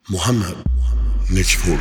محمد نکپور.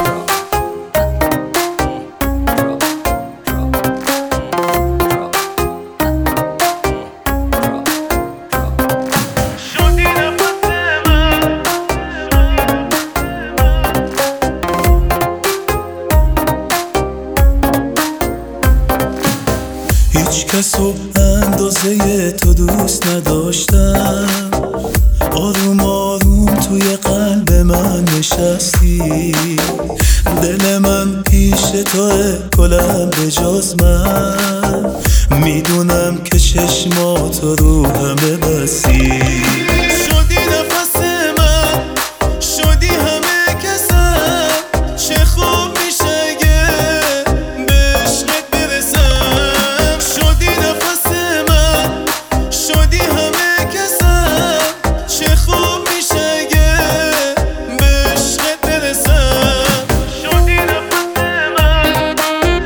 هیچ کسو اندازه تو دوست نداشتم، آروم آروم توی قلب من نشستی. دل من پیش توه کلم به جز من، میدونم که چشماتو رو همه بستی. شدی نفس من، شدی همه کسم، چه خوب میشه اگه به عشقت برسم. شدی نفس من، شدی همه کسم، چه خوب میشه اگه به عشقت برسم. شدی نفس من،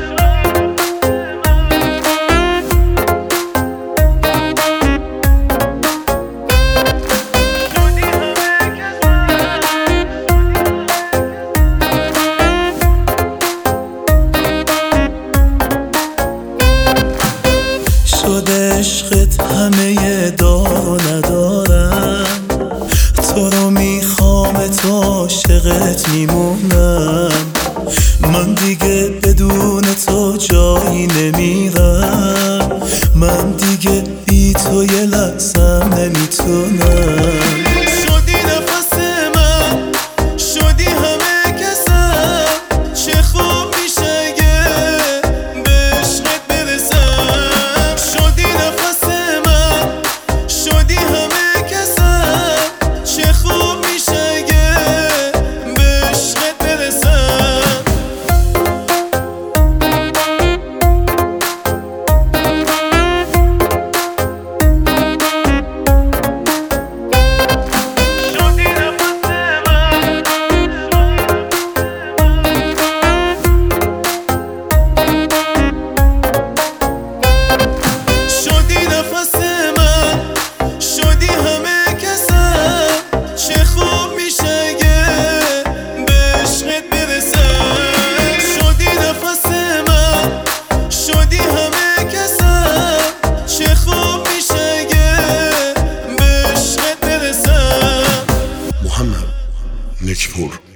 شده عشقت همه دار و ندارم، تو رو میخوام تو عاشقت میمونم. من دیگه بدون تو جایی نمیرم، من دیگه بی تو یه لحظم نمیتونم. شدی نفس من، شدی همه کسم، چه خوب میشه اگه به عشقت برسم. شدی نفس من، شدی همه کسم، چه خوب میشه اگه به عشقت برسم. شدی نفس من، شدی همه کسم، چه خوب میشه اگه به عشقت برسم. شدی نفس من، شدی همه کسم، چه خوب میشه اگه به عشقت برسم. محمد نکپور.